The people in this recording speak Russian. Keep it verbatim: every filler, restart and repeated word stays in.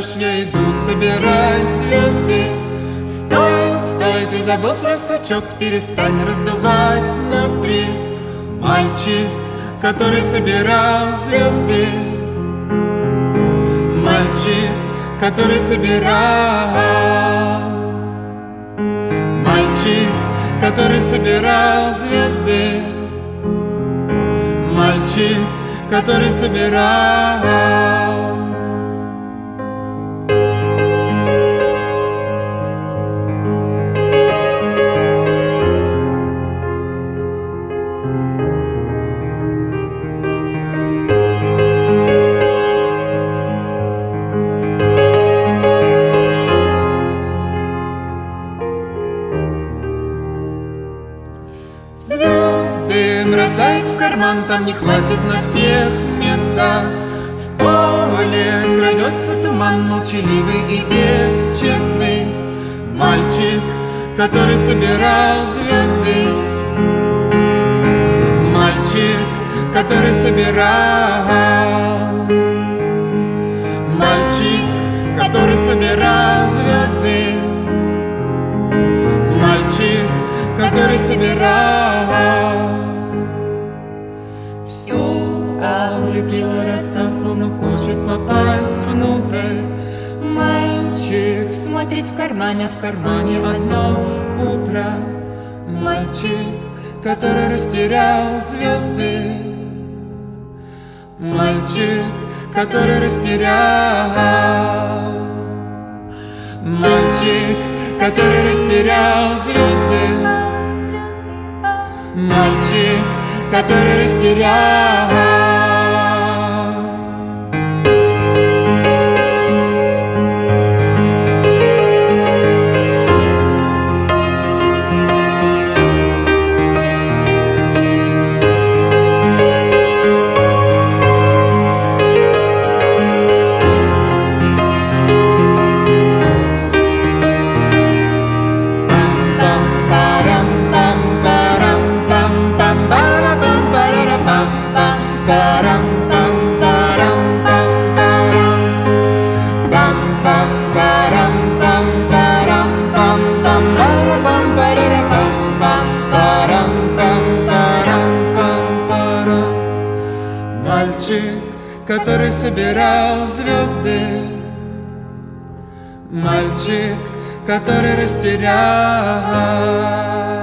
скажешь, я иду собирать звезды. Стой, стой, ты забыл свой сачок, перестань раздувать ноздри. Мальчик, который собирал звезды. Мальчик, который собирал. Мальчик, который собирал звезды. Мальчик, который собирал. Звезды бросает в карман, там не хватит на всех места. В поле крадется туман, молчаливый и бесчестный. Мальчик, который собирал звезды. Мальчик, который собирал. Мальчик, который собирал звезды. Мальчик, который собирал. Все облепила роса, словно хочет попасть внутрь. Мальчик смотрит в кармане, а в кармане одно утро. Мальчик, который растерял звезды. Мальчик, который растерял. Мальчик, который растерял звезды. Мальчик, который растерял. Мальчик, который собирал звезды. Мальчик, который растерял.